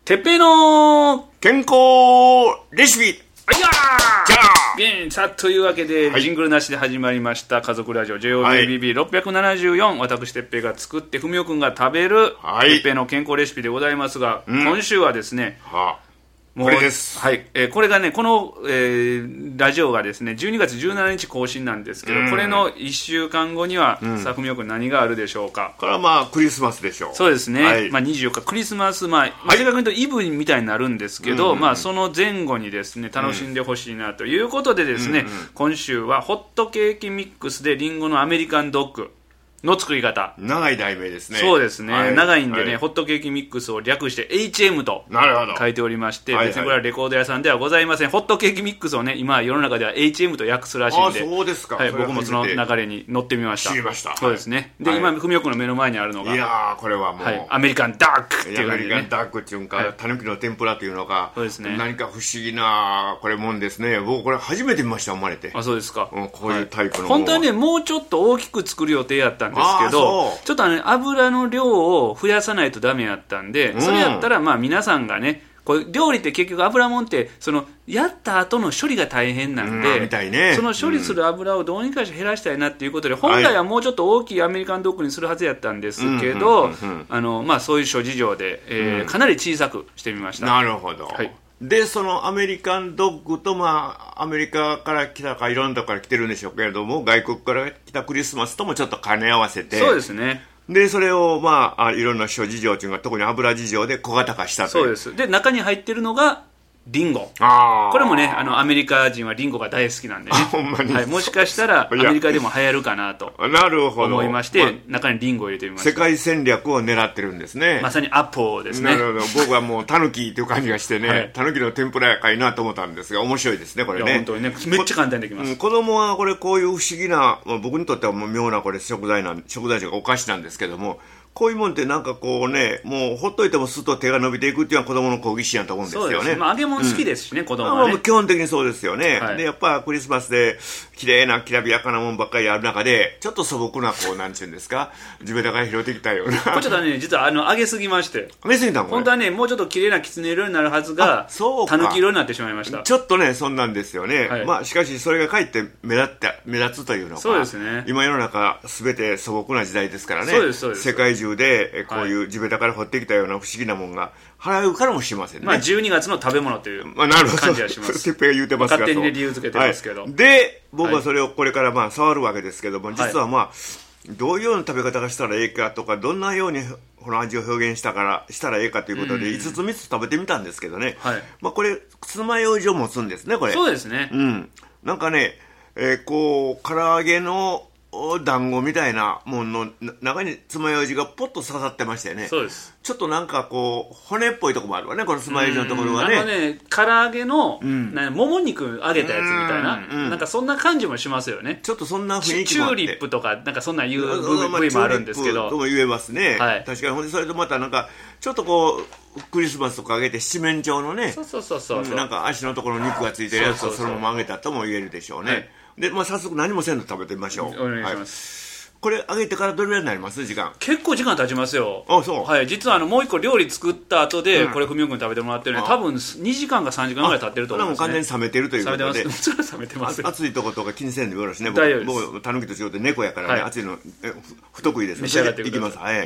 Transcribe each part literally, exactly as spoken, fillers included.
てっぺいの健康レシピ。 あいやーじゃあビンさあというわけで、はい、ジングルなしで始まりました家族ラジオ ジェイオービービービーろっぴゃくななじゅうよん、はい、私てっぺいが作ってふみおくんが食べる、はい、てっぺいの健康レシピでございますが、うん、今週はですね、はあもうこれです、 はいえー、これがねこの、えー、ラジオがですねじゅうにがつじゅうしちにち更新なんですけど、うん、これのいっしゅうかんごには、うん、さあふみおくん何があるでしょうか。 これはまあクリスマスでしょう。 そうですね、はいまあ、にじゅうよっかクリスマス、まあ、正確に言うとイブみたいになるんですけど、うんまあ、その前後にですね楽しんでほしいなということでですね、うんうん、今週はホットケーキミックスでリンゴのアメリカンドッグの作り方。 長い題名ですね。 そうですね、はい、長いんでね、はい、ホットケーキミックスを略して エイチエム と書いておりまして、別にこれはレコード屋さんではございません。ホットケーキミックスをね今世の中では エイチエム と訳すらしいんで、 あそうですか、 はい、僕もその流れに乗ってみました。 知りました。 そうですね。で、はい、今ふみおくんの目の前にあるのがいやーこれはもう、はい、 アメリカンダックっていう感じで、ね、 アメリカンダックっていうか、はい、たぬきの天ぷらというのか、 そうですね、 何か不思議なこれもんですね。僕これ初めて見ました、生まれて。 あそうですか、 うん、こういうタイプのものは、 はい、本当はねもうちょっと大きく作る予定やったんですけど、ちょっとあの油の量を増やさないとダメやったんで、それやったらまあ皆さんがねこう料理って結局油もんってそのやった後の処理が大変なんで、 うんみたいね、 その処理する油をどうにかして減らしたいなっていうことで、本来はもうちょっと大きいアメリカンドッグにするはずやったんですけど、あのまあそういう諸事情で、えーうん、かなり小さくしてみました。 なるほど、 はい。 でそのアメリカンドッグと、まあ、アメリカから来たかいろんなとこから来てるんでしょうけれども、外国から来たクリスマスともちょっと兼ね合わせて、 そうですね。 でそれを、まあ、いろんな諸事情というか特に油事情で小型化したという。 そうです。で中に入ってるのがリンゴ。 あこれもねあのアメリカ人はリンゴが大好きなんでね、 ほんまに、 はい、もしかしたらアメリカでも流行るかなと思いまして、まあ、中にリンゴを入れてみました。 世界戦略を狙ってるんですね。 まさにアポですね。 なるほど。僕はもうタヌキという感じがしてね、はい、タヌキの天ぷらやかいなと思ったんですが面白いですねこれね。 いや本当にねめっちゃ簡単にできます。 子供はこれこういう不思議な、まあ、僕にとってはもう妙なこれ食材なん食材というかお菓子なんですけども、こういうもんってなんかこうねもうほっといてもすっと手が伸びていくっていうのは子供の好奇心やと思うんですよね。 そうです、まあ、揚げ物好きですしね、うん、子供はね、 まあ、基本的にそうですよね、はい、でやっぱクリスマスで綺麗なきらびやかなもんばっかりある中でちょっと素朴なこうなんちゅうんですか地べたから拾ってきたようなこれちょっとね実はあの揚げすぎまして揚げすぎたのこれ本当はねもうちょっと綺麗なきつね色になるはずがたぬき色になってしまいました。 ちょっとねそんなんですよね、はい、まあしかしそれがかえって目立った目立つというのか、 そうですね、 今世の中全て素朴な時代ですからね。 そうですそうです。 世界中でこういう地べたから掘ってきたような不思議なもんが払うからもしませんね。 まあ、じゅうにがつの食べ物という感じはします。 てっぺいが言うてますが、 勝手に、ね、理由付けてますけど、 はい、で僕はそれをこれからまあ触るわけですけども、実はまあどういうような食べ方がしたらええかとかどんなようにこの味を表現したからしたらええかということでいつつみっつ食べてみたんですけどね、はい、まあ、これ爪楊枝を持つんですねこれ。 そうですね、 うん、なんかね、えー、こう唐揚げの団子みたいなものの中に爪楊枝がポッと刺さってましたよね。 そうです。 ちょっとなんかこう骨っぽいところもあるわねこの爪楊枝のところはね。 あのね唐揚げの、うん、なもも肉揚げたやつみたいな、うん、なんかそんな感じもしますよね。 ちょっとそんな雰囲気もあってチューリップとかなんかそんないう部位もあるんですけど、 とも言えますね、はい、確かに。ほんでそれとまたなんかちょっとこうクリスマスとか揚げて七面鳥のね、 そうそうそうそう、 うん、なんか足のところに肉がついてるやつをそのまま揚げたとも言えるでしょうね。はい、で、まあ、早速何もせんと食べてみましょう。 お願いします。 はい、これ揚げてからどれぐらいになります時間。 結構時間経ちますよ。 あそう、 はい、実はあのもう一個料理作った後で、うん、これふみおくんに食べてもらってるんで多分にじかんかさんじかんぐらい経ってると思います、ね、 もう完全に冷めてるということで。 冷めてます。もちろん冷めてます。 熱いとことか気にせんでもよろしいね。 大丈夫です。 僕僕たぬきと違って猫やからね、はい、熱いのえ不得意です。 召し上がってください。 いきます。はい、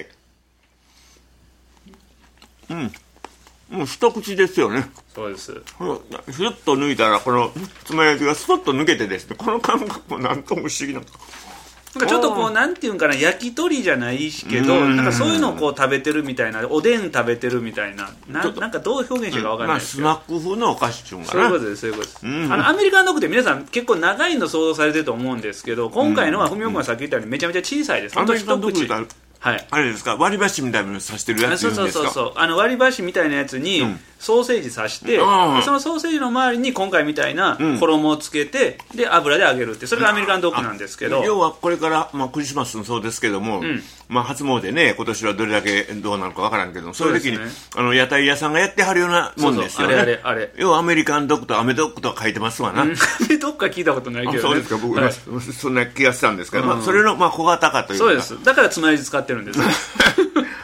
うんもう一口ですよね。 そうです。 シュッと抜いたらこの爪楊枝がスポッと抜けてですね、この感覚もなんとも不思議な。 なんかちょっとこうなんていうんかな焼き鳥じゃないしけどなんかそういうのをこう食べてるみたいな、おでん食べてるみたいな な, なんかどう表現してるか分からないですけど、 まあ、スナック風のお菓子っていうのかな。 そういうことですそういうことです、うん、あのアメリカンドッグって皆さん結構長いの想像されてると思うんですけど、今回のはふみおくんがさっき言ったようにめちゃめちゃ小さいです。 アメリカンドッグってはい、 あれですか割り箸みたいなの刺してるやつ言うんですか。 そうそうそうそう、あの割り箸みたいなやつにソーセージ刺して、うん、そのソーセージの周りに今回みたいな衣をつけて、うん、で油で揚げるって、それがアメリカンドッグなんですけど、 要はこれから、まあ、クリスマスもそうですけども、うん、まあ、初詣ね今年はどれだけどうなのかわからんけど、そういう時に、ね、あの屋台屋さんがやってはるようなもんですよね。 そうそうあれあれあれ、 要はアメリカンドッグとアメドッグとか書いてますわな、うん、アメドッグは聞いたことないけど、ね、 そうですか。僕、はい、そんな気がしたんですけど、 うん、 まあ、それの、まあ、小型化というか。 そうです。だからつまようじ使ってるんです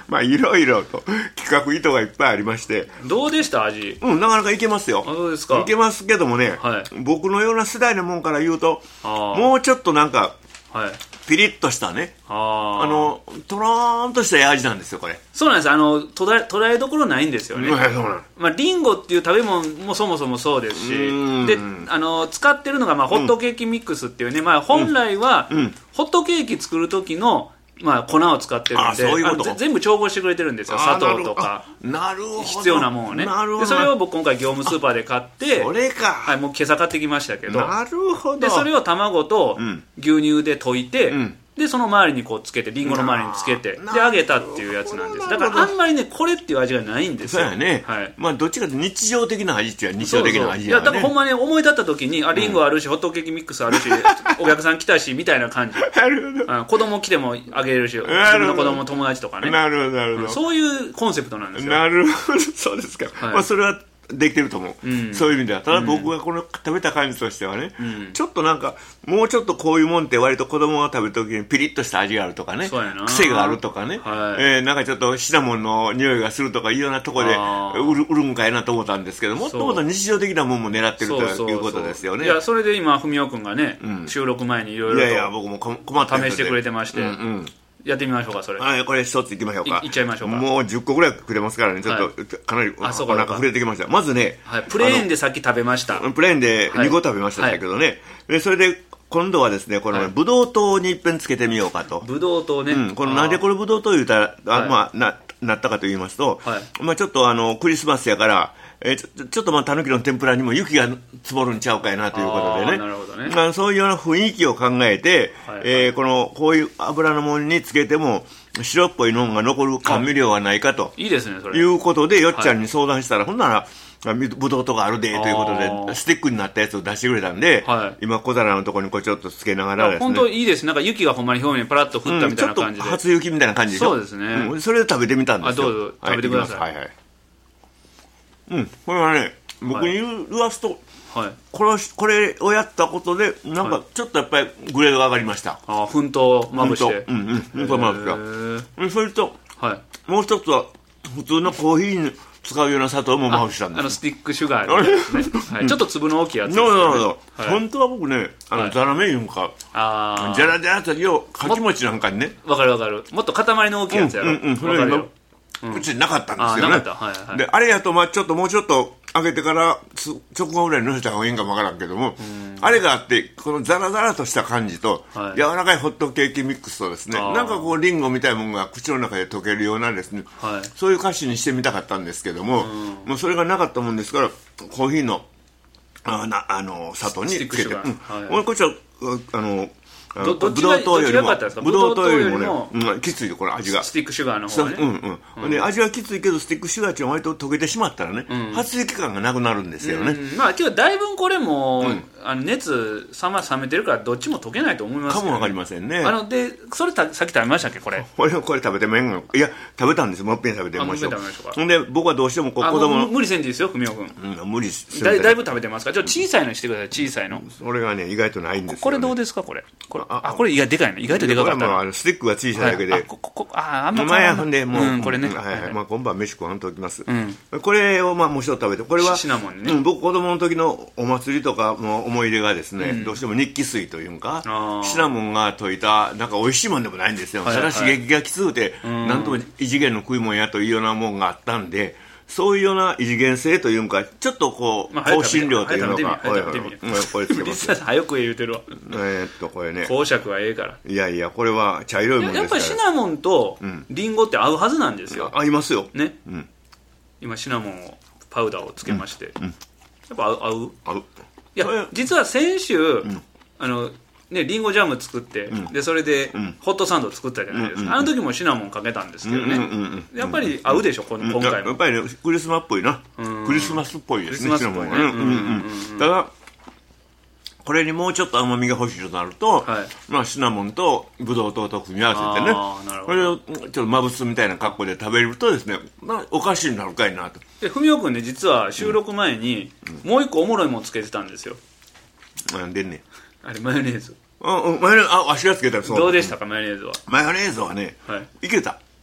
まあいろいろと企画意図がいっぱいありまして。 どうでした味？ うん、なかなかいけますよ。 あ、そうですか。 いけますけどもね、 はい、 僕のような世代のもんから言うと、もうちょっとなんか、はい、ピリッとしたね、ああのとろーんとした味なんですよこれ。 そうなんです。あの捉え、捉えどころないんですよね。 はい、そうなん。 まあ、リンゴっていう食べ物もそもそもそうですし、であの使ってるのが、まあ、ホットケーキミックスっていうね、うん、まあ、本来は、うん、ホットケーキ作る時のまあ、粉を使ってるんで、 そういうこと。 全部調合してくれてるんですよ。砂糖とかなるほど必要なものをね。なるほど。でそれを僕今回業務スーパーで買って、 それか、 はい、もう今朝買ってきましたけど、 なるほど。 でそれを卵と牛乳で溶いて、うん、でその周りにこうつけて、リンゴの周りにつけてで揚げたっていうやつなんです。だからあんまりねこれっていう味がないんですよ。 そうやね、はい、まあどっちかというと日常的な味っていう日常的な味やね。 そうそう、いやだからほんまに思い立った時に、あリンゴあるし、うん、ホットケーキミックスあるしお客さん来たしみたいな感じ。なるほど。子供来てもあげれるし、自分の子供友達とかね。 なるほどなるほど。 そういうコンセプトなんですよ。 なるほど、そうですか、はい、まあそれはできてると思う、うん、そういう意味では。ただ僕がこの食べた感じとしてはね、うん、ちょっとなんかもうちょっとこういうもんって割と子供が食べるときにピリッとした味があるとかね、癖があるとかね、はい、えー、なんかちょっとシナモンの匂いがするとかいうようなところで売る、売るんかいなと思ったんですけど、もっともっと日常的なもんも狙ってるということですよね。 いやそれで今文雄君がね、うん、収録前にいろいろといやいや僕も困って試してくれてまして、うんうん、やってみましょうかそれ。 はい、これ一ついきましょうか。 い, いっちゃいましょうか。 もうじゅっこぐらいくれますからね、ちょっと、はい、かなりお腹触れてきました。まずね、 はい、プレーンでさっき食べました。 プレーンでにこ食べましたけどね、はい、でそれで今度はですねこの、ね、はい、ブドウ糖にいっぺんつけてみようかと。 ブドウ糖ね、 うん、このなんでこれブドウ糖言うたらあ、はい、まあ、な, なったかと言いますと、はい、まあ、ちょっとあのクリスマスやからえー、ちょ, ちょっとまあたぬきの天ぷらにも雪が積もるんちゃうかいなということでね、なるほどね、まあ、そういうような雰囲気を考えて、はいはい、えー、このこういう油のものにつけても白っぽいのが残る甘味料はないかといいですねそれいうことでよっちゃんに相談したら、はい、ほんならぶどうとかあるでということでスティックになったやつを出してくれたんで、はい、今小皿のところにこうちょっとつけながらですね、 本当いいです。なんか雪がほんまに表面にパラッと降ったみたいな感じで、うん、ちょっと初雪みたいな感じでしょ。 そうですね、 うん、それで食べてみたんですよ。 あどうぞ食べてください。 はい、はいはい、うん、これはね僕に言わすと、はい、これをこれをやったことでなんかちょっとやっぱりグレードが上がりました。 ああ、粉糖まぶして、 うんうん、粉糖まぶした。それと、はい、もう一つは普通のコーヒーに使うような砂糖もまぶしたんです。 あのスティックシュガーですね、はい、ちょっと粒の大きいやつですね。 なるほど、はい、本当は僕ねあの、はい、ザラメいうんかあジャラジャラとよかき餅なんかにね、 わかるわかる、もっと塊の大きいやつやろ、うんうんうん、それがうちになかったんですよね。 あなかった、はいはい、 であれやと、まあ、ちょっともうちょっと揚げてから直後ぐらいにのせた方がいいんかもわからんけども、あれがあってこのザラザラとした感じと、はい、柔らかいホットケーキミックスとですね、なんかこうリンゴみたいなものが口の中で溶けるようなですね、はい、そういう歌詞にしてみたかったんですけども、もうそれがなかったもんですからコーヒーのあなあの砂糖につけて、うんはい、こっちはあのどどっちがどっちが良かったですか。 ブドウ糖よりもね、うん、きついよこれ味が。 スティックシュガーの方がね、 うんうんうん、で味はきついけどスティックシュガーって割と溶けてしまったらね、うん、発液感がなくなるんですよね、 うん、まあ今日だいぶこれも、うん、あの熱冷ま冷めてるからどっちも溶けないと思いますけど、ね、 かもわかりませんね。 あのでそれたさっき食べましたっけこれ。 これこれ食べてもええんいや食べたんですよ。もっぺん食べてみましょう。ほんで僕はどうしてもこう子供の無理せんでいいですよ文雄君、 うん、無理すだいだいぶ食べてますからちょっと小さいのにしてください。小さいのそれがね意外とないんですよ、ね、 これどうですかこれこれああこれ意外でかいの意外とでかかったの。 あのスティックが小さいだけで、はい、あここああんまり前ほんでもう、 うん、これね、 うん、はいはい、まあ、今晩飯食わんとおきます、うん、これをまあもう一つ食べてこれはシナモンね、 うん、僕子供の時のお祭りとかの思い出がですね、うん、どうしても日記水というかシナモンが溶いたなんか美味しいもんでもないんですよ、はいはい、ただ刺激がきつくて、うん、なんとも異次元の食い物やというようなもんがあったんでそういうような異次元性というかちょっとこう、まあ、香辛料というのかこれつけます早く言うてるわえっとこれね公爵はええからいやいやこれは茶色いもんですからやっぱりシナモンとリンゴって合うはずなんですよ、 うん、合いますよね、うん、今シナモンをパウダーをつけまして、うんうん、やっぱ合う合う合ういや実は先週、うん、あのね、リンゴジャム作って、うん、でそれでホットサンド作ったじゃないですか、うんうんうん、あの時もシナモンかけたんですけどね、うんうんうんうん、やっぱり合うでしょ、うん、今回もやっぱり、ね、クリスマスっぽいな、うん、クリスマスっぽいですねシナモンはね。ただこれにもうちょっと甘みが欲しいとなると、はい、まあ、シナモンとブドウ糖と組み合わせてねこれをちょっとまぶすみたいな格好で食べるとですね、まあ、お菓子になるかいなと。 で文雄君ね実は収録前に、うん、もう一個おもろいものつけてたんですよ。 なんでねあれマヨネーズ。 あ、マヨネーズ、あ、わしがつけたらそう。 どうでしたかマヨネーズは。 マヨネーズはね、はい、いけた。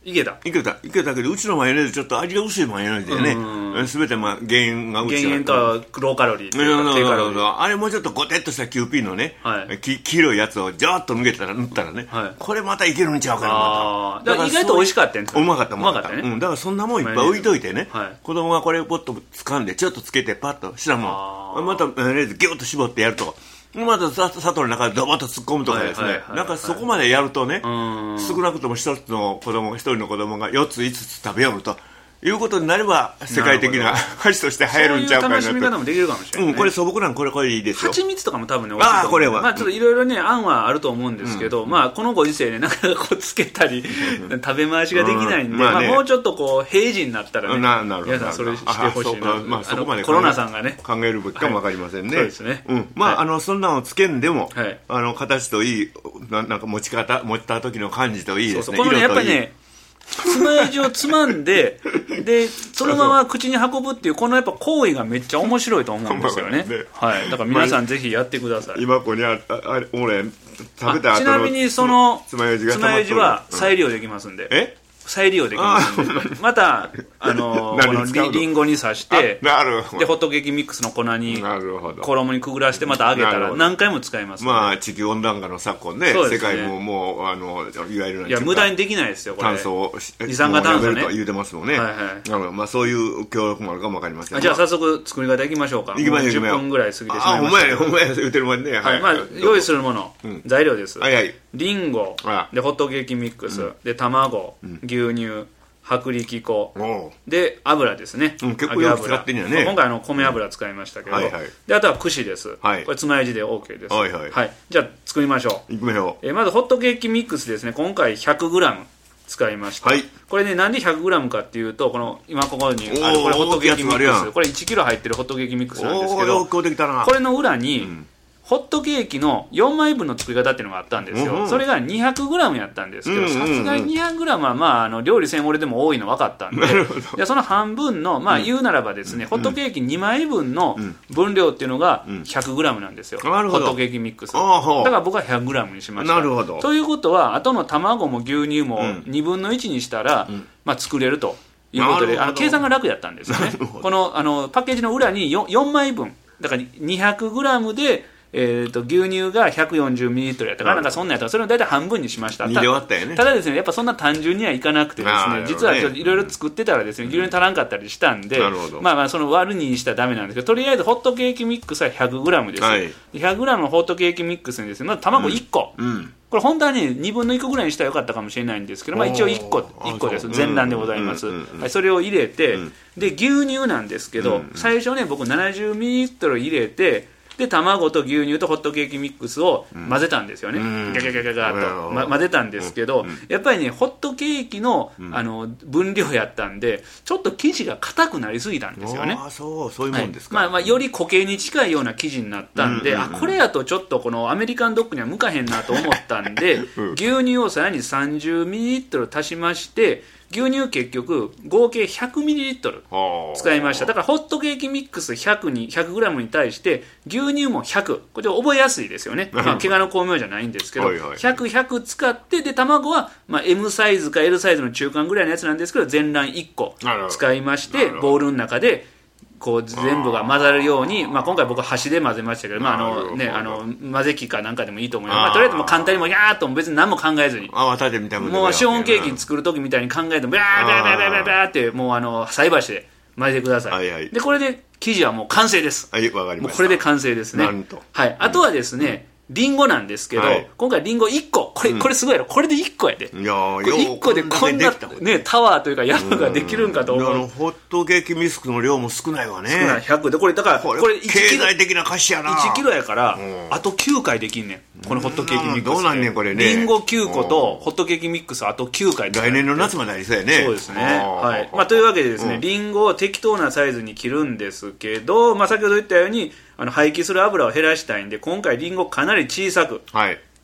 いけたいけたいけたけど、うちのマヨネーズちょっと味が薄いマヨネーズでね、すべてまあ減塩がうち減塩とはローカロリーというか低カロリー、 あれもうちょっとゴテッとしたキューピーのね、 はい、 き黄色いやつをジャーッと抜けたら塗ったらね、はい、これまたいけるんちゃうかな、 あだから意外と美味しかったんですよ。うまかったうまかったね、 うん、だからそんなもんいっぱい置いといてね、はい、子供がこれをポッと掴んでちょっとつけてパッとしたもんまたマヨネーズギュッと絞ってやるとまた砂糖の中でドバッと突っ込むとかですね、なんかそこまでやるとね、少なくとも一つの子供一人の子供がよっついつつ食べよるということになれば世界的な箸として流行るんちゃうかなと。 そういう楽しみ方もできるかもしれない、ね、 うん、これ素朴なんこれこれいいですよ。 蜂蜜とかも多分ね美味しいと思う。あこれはまあちょっといろいろね案はあると思うんですけど、うん、まあこのご時世ねなかなかこうつけたり食べ回しができないんで、うんまあね、まあもうちょっとこう平時になったらねななる皆さんそれしてほしいな。 まあそこまでコロナさんがね考えるべきかもわかりませんね。 はい、そうですね。 うんまあ、はい、あのそんなのつけんでも、 はい、 あの形といいななんか持ち方持った時の感じといいですね。 そうそうこのねやっぱりね。つまようじをつまんででそのまま口に運ぶっていうこのやっぱ行為がめっちゃ面白いと思うんですよね。はい、だから皆さんぜひやってください。 今ここにああれ俺食べた後のちなみにそのつまようじがつまようじは再利用できますんで、うん、え再利用できますんでまたあのこのリンゴに刺してなるほどでホットケーキミックスの粉に衣にくぐらしてまた揚げたら何回も使えます。 まあ地球温暖化の昨今ね世界ももうあのいわゆるいや無駄にできないですよこれ。 炭素二酸化炭素ね言うてますもんね。はいはいまあそういう協力もあるかもわかりません。 じゃあ早速作り方いきましょうか。 いきましょう。 じゅっぷんぐらい過ぎてしまいましたけど。 あほんまやほんまや言うてるもんね。 はいまあ用意するもの材料です。 はいはいリンゴでホットケーキミックスで卵牛乳薄力粉で油ですね、 うん、結構よく使ってんやね。 今回あの米油使いましたけど、うんはいはい、であとは串です、はい、これつまようじで OK です、はいはいはい、じゃあ作りましょう。 いきましょう。 えー、まずホットケーキミックスですね今回 ひゃくグラム 使いました、はい、これねなんで ひゃくグラム かっていうとこの今ここにあるこれホットケーキミックスこれいちキロ入ってるホットケーキミックスなんですけどこれの裏に、うんホットケーキのよんまいぶんの作り方っていうのがあったんですよ、うんうん、それが にひゃくグラム やったんですけどさすがに にひゃくグラム は、まあ、あの料理せん俺でも多いの分かったんででその半分の、まあ、言うならばですね、うん、ホットケーキにまいぶんの分量っていうのが ひゃくグラム なんですよ、うん、ホットケーキミックスだから僕は ひゃくグラム にしました。 なるほど。 ということは後の卵も牛乳もにぶんのいちにしたら、うんまあ、作れるということであの計算が楽やったんですよね。このあのパッケージの裏に よん, よんまいぶんだから にひゃくグラム でえー、と牛乳が ひゃくよんじゅうミリリットル やったからなんかそんなやったらそれを大体半分にしました。 た, ただですねやっぱそんな単純にはいかなくてですね実はいろいろ作ってたらですね牛乳足らんかったりしたんで、うん、まあまあその割るにしたらダメなんですけどとりあえずホットケーキミックスは ひゃくグラム です、はい、ひゃくグラム のホットケーキミックスにですねまず卵いっこ、うんうんこれ本当はねにぶんのいっこぐらいにしたらよかったかもしれないんですけど、まあ、一応いっこ、いっこです全卵でございます、うんうんうんはい、それを入れて、うん、で牛乳なんですけど、うんうん、最初ね僕 ななじゅうミリリットル 入れてで卵と牛乳とホットケーキミックスを混ぜたんですよね、うん、ガガガガガッと、ま、混ぜたんですけど、うん、やっぱりねホットケーキ の,、うん、あの分量やったんでちょっと生地が硬くなりすぎたんですよね。 あそうそういうもんですか、 はいまあまあ、より固形に近いような生地になったんで、うんうんうん、あこれやとちょっとこのアメリカンドッグには向かへんなと思ったんで、うん、牛乳をさらに さんじゅうミリリットル 足しまして牛乳結局合計 ひゃくミリリットル 使いました。だからホットケーキミックスひゃくに ひゃくグラム に対して牛乳もひゃくこれ覚えやすいですよね、まあ、怪我の巧妙じゃないんですけどひゃく、ひゃく使ってで卵はまあ エム サイズか エル サイズの中間ぐらいのやつなんですけど全卵いっこ使いましてボウルの中でこう全部が混ざるように、まあ、今回僕は箸で混ぜましたけど、まああのね、あの混ぜ器かなんかでもいいと思います。まあ、とりあえずもう簡単にもうやーっとも別に何も考えずに泡立てみたいなもうシフォンケーキ作る時みたいに考えてもビャービャービャービャービャービャーってもうあの菜箸で混ぜてください、はいはい、でこれで生地はもう完成です。 はい、わかりました。 もうこれで完成ですね。 なんと、 はい、あとはですね、うんリンゴなんですけど、はい、今回リンゴいっここれ、うん、これすごいやろこれでいっこやで。いやーいっこでこんなねタワーというか山ができるんかと思う。 あのホットケーキミックスの量も少ないわね。 少ないひゃくでこれだからこれいちキロ経済的な歌詞やな。 いちキロやからあときゅうかいできんねんこのホットケーキミックス。 どうなんねんこれね。 リンゴきゅうことホットケーキミックスあときゅうかい。 来年の夏までありそうやね。 そうですね。はいまあというわけでですね、うん、リンゴを適当なサイズに切るんですけど、まあ先ほど言ったようにあの廃棄する油を減らしたいんで今回リンゴかなり小さく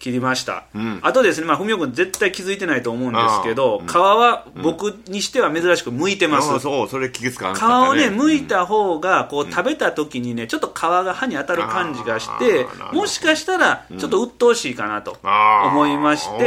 切りました、 うん、 あとですね、まあ、文雄君絶対気づいてないと思うんですけど、うん、皮は僕にしては珍しく剥いてます、うん、 そうそれ気づかなかったね。 皮をね剥いた方がこう食べた時にねちょっと皮が歯に当たる感じがして、もしかしたらちょっと鬱陶しいかなと思いまして、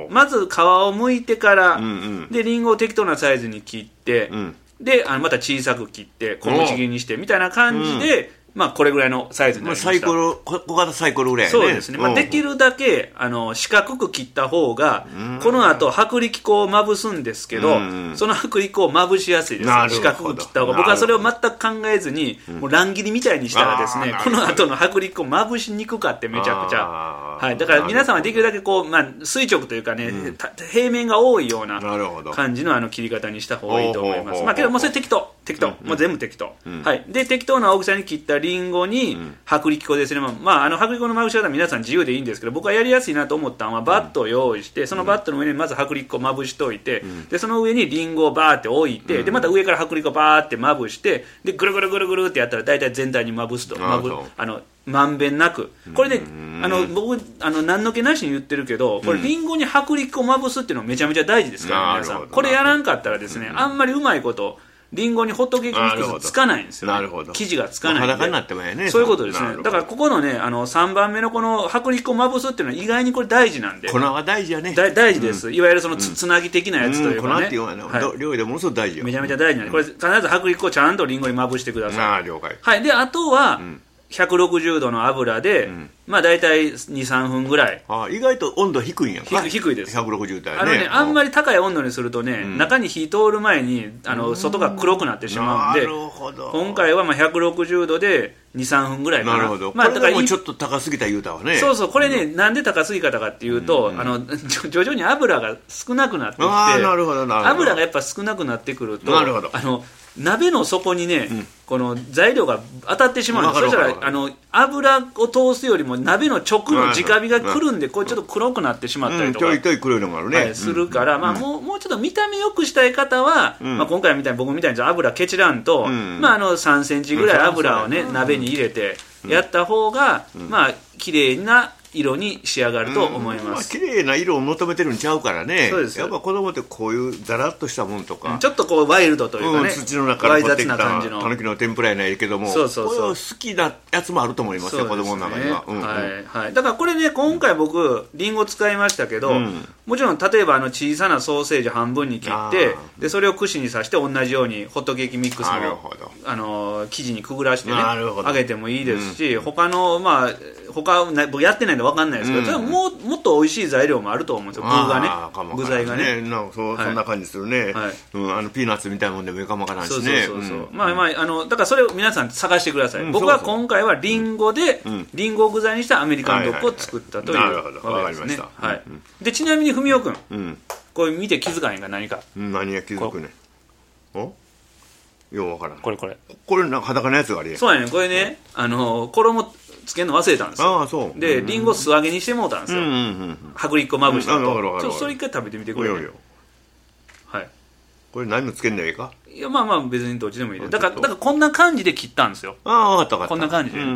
うん、まず皮を剥いてから、うんうん、でリンゴを適当なサイズに切って、うん、であのまた小さく切って小口切りにしてみたいな感じで、うんまあこれぐらいのサイズになりました。 サイコロ、小型サイコロぐらいやね。 そうですね。まあできるだけあの四角く切った方が、この後薄力粉をまぶすんですけど、その薄力粉をまぶしやすいです。四角く切った方が。僕はそれを全く考えずに、もう乱切りみたいにしたらですね、この後の薄力粉をまぶしにくかってめちゃくちゃ。はい。だから皆さんはできるだけこう、まあ垂直というかね、うん、平面が多いような感じのあの切り方にした方がいいと思います。まあけどもうそれ適当。適当、うん、もう全部適当、うん、はい。で適当な大きさに切ったリンゴに薄力粉ですね、まあ、まあ、あの薄力粉のまぶし方は皆さん自由でいいんですけど、僕はやりやすいなと思ったのはバットを用意して、そのバットの上にまず薄力粉をまぶしといて、うん、でその上にリンゴをバーって置いて、うん、でまた上から薄力粉をバーってまぶして、でぐるぐるぐるぐるってやったら大体全体にまぶすと、まぶあのまんべんなく、これで、あの僕あの何の気なしに言ってるけど、これリンゴに薄力粉をまぶすっていうのめちゃめちゃ大事ですから、皆さんこれやらんかったらですね、あんまりうまいことリンゴにホットケーキミックスつかないんですよ、ね、 なるほど。 生地がつかないんで、 裸になってもいいね。 そういうことですね。だからここのねあのさんばんめのこの薄力粉をまぶすっていうのは意外にこれ大事なんで。 粉は大事やね。 大事です、うん、いわゆるその つ,、うん、つなぎ的なやつというかね、うん、 粉っていうのはね、はい、料理でものすごく大事よ。 めちゃめちゃ大事なんで、これ必ず薄力粉をちゃんとリンゴにまぶしてください。 ああ了解。 はい。であとは、うんひゃくろくじゅうどの油で、うん、まあ大体 にさんぷんぐらい。 あ意外と温度低いんやんか。 低いです。 ひゃくろくじゅうだよね。 あのね、あんまり高い温度にするとね、うん、中に火通る前にあの外が黒くなってしまうんで、 なるほど。今回はまあひゃくろくじゅうどで にさんぷんぐらいかな。 なるほど。 まあだからちょっと高すぎた言うたわね。 そうそう、これね、うん、なんで高すぎ方かっていうと、うん、あの徐々に油が少なくなってきて、 あなるほどなるほど。 油がやっぱ少なくなってくると、 なるほど。 あの鍋の底にね、うん、この材料が当たってしまうんです。そしたらあの油を通すよりも鍋の直の直火が来るんで、こうちょっと黒くなってしまったりとか、 うん、ちょいちょい黒いのがあるね、 はい、するから、うん、まあ、もうもうちょっと見た目良くしたい方は、うんまあ、今回みたいに僕みたいに油ケチらんと、うんまあ、あのさんセンチぐらい油をね、うん、鍋に入れてやった方が、うん、まあ綺麗な色に仕上がると思います。 綺麗、まあ、な色を求めてるんちゃうからね。 そうです。 やっぱ子供ってこういうザラッとしたもんとか、 うん、ちょっとこうワイルドというかね、 うん、土の中から掘ってきたたぬきの天ぷらやないけども、 そうそうそう、 こういう好きなやつもあると思いますよ、子供の中には、うんうん、 はいはい。だからこれね、今回僕リンゴ使いましたけど、うん、もちろん例えばあの小さなソーセージ半分に切ってでそれを串に刺して同じようにホットケーキミックスのあの生地にくぐらしてね揚げてもいいですし、うん、他のまあ他僕やってないんで分かんないですけど、うん、もうもっと美味しい材料もあると思うんですよ、具がね、具材がね、 なんか そ, そんな感じするね、はいうん、あのピーナッツみたいなもんでもいいかもわからないしね。 そうそうそうそう、うん、まあまああのだからそれを皆さん探してください、うん、僕は今回はリンゴで、うん、リンゴを具材にしたアメリカンドッグを作ったというわけですね。はい、でちなみに文雄君、うん、これ見て気づかへんが何か、 うん、何が気づくねおようわからん。 これこれこれなんか裸のやつがありや。 そうやね、これね、あの衣つけるの忘れたんですよ。 あそうでリンゴ素揚げにしてもうたんですよ、うんうんうん、薄力粉まぶしたと、うん、ちょっとそれ一回食べてみてくれ、ね、はい、 これ何のつけんのいいか。 いやまあまあ別にどっちでもいいです。だからだからこんな感じで切ったんですよ。 ああ分かった分かった。 こんな感じで、うん、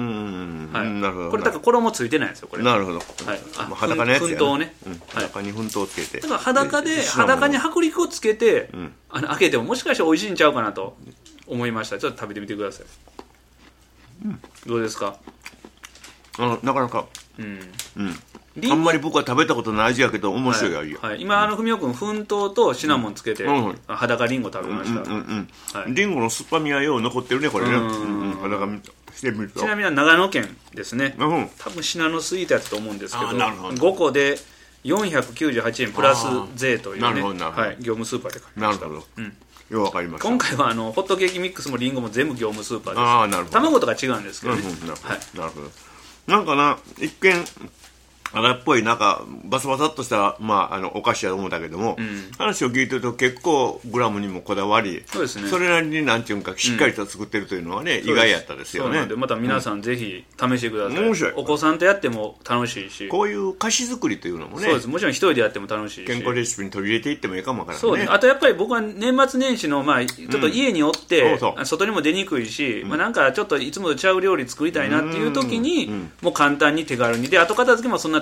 はい、なるほど。これだから衣ついてないんですよこれ。 なるほど、はい、 あ裸のやつやな、 粉糖ね、 うん、裸に粉糖をつけて、 だから裸で裸に薄力をつけて、うん、あの開けてももしかして美味しいんちゃうかなと思いました。ちょっと食べてみてください、うん、どうですか。 あのなかなか、うんうん、あんまり僕は食べたことない味やけど面白い味よ、 はいはい、今あの文雄君粉糖とシナモンつけて、うん、裸リンゴ食べました、うんうんうんはい、リンゴの酸っぱみはよう残ってるねこれね、うんうんうん、裸してみると。 ちなみに長野県ですね、うん、多分シナノスイートやったと思うんですけど、どごこでよんひゃくきゅうじゅうはちえんプラス税というね、はい、業務スーパーで買いました。 なるほど、うんようわかりました。 今回はあのホットケーキミックスもリンゴも全部業務スーパーです。 ああなるほど。 卵とか違うんですけどね、うんうん、なるほど、 はい、なるほど。なんかな一見荒っぽいなんかバサバサっとした、まあ、あのお菓子やと思ったけども、うん、話を聞いてると結構グラムにもこだわりそうです、ね、 それなりになんていうかしっかりと作ってるというのはね、うん、意外やったですよね。そうなんでまた皆さんぜひ試してください、うん、 面白い。 お子さんとやっても楽しいし、 こういう菓子作りというのもね、 そうです、もちろん一人でやっても楽しいし健康レシピに取り入れていってもいいかもわからないね。 そうね。あとやっぱり僕は年末年始の、まあ、ちょっと家におって、うん、そうそう外にも出にくいし、うんまあ、なんかちょっといつもとちゃう料理作りたいなっていう時に、うんうん、もう簡単に手軽にで後片付けもそんな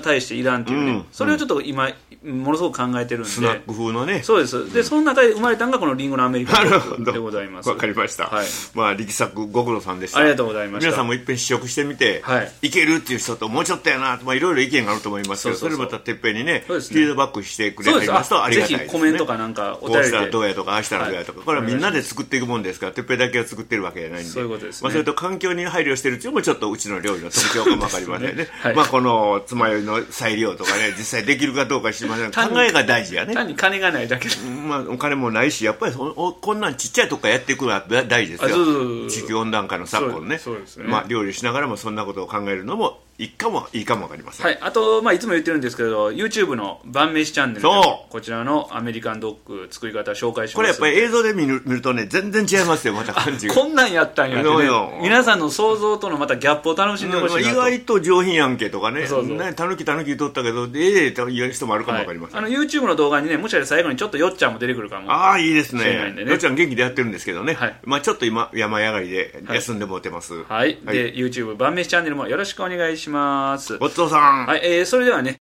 大していらんっていうね、うん、それをちょっと今ものすごく考えてるんで、 スナック風のね。 そうです。で、その中で生まれたのがこのリンゴのアメリカンドッグでございます。 わかりました。はい、まあ力作ご苦労さんでした。 ありがとうございました。 皆さんもいっぺん試食してみて、はい、いけるっていう人ともうちょっとやなと、まあいろいろ意見があると思いますけど、そうそうそう、それまたてっぺんにね、フィードバックしてくれてますとありがたいですね。 ぜひコメントかなんかお便りで。こうしたらどうやとかああしたらどうやとか、はい、これはみんなで作っていくもんですから、てっぺんだけを作ってるわけじゃないんで、 そういうことですね。 まあそれと環境に配慮してるっていうのもちょっとうちの料理の特徴かもわかりませんね。はい、まあこのつまようじの裁量とかね、実際できるかどうか知りません。考えが大事やね。 単に金がないだけで、 まあ、お金もないし、やっぱりそおこんなんちっちゃいとこからやっていくのは大事ですよ。地球温暖化の昨今ね、そうですね、まあ、料理しながらもそんなことを考えるのもいいかもいいかもわかりません。 はい、あと、まあ、いつも言ってるんですけど YouTube の晩飯チャンネルでこちらのアメリカンドッグ作り方紹介します。 これやっぱり映像で見る、見るとね全然違いますよ、また感じが。 こんなんやったんやってね、皆さんの想像とのまたギャップを楽しんでほしいなと。 意外と上品やんけとかね、たぬきたぬきとったけどええと言う人もあるかもわかりません。 はい、あの YouTube の動画にね、もしかして最後にちょっとよっちゃんも出てくるかも。 ああいいですね。よっちゃん元気でやってるんですけどね、はい、まあちょっと今山上がりで休んでもうてます。 はい、はい、で YouTube 晩飯チャンネルもよろしくお願いします。 ごちそうさん。 はい、えー、それではね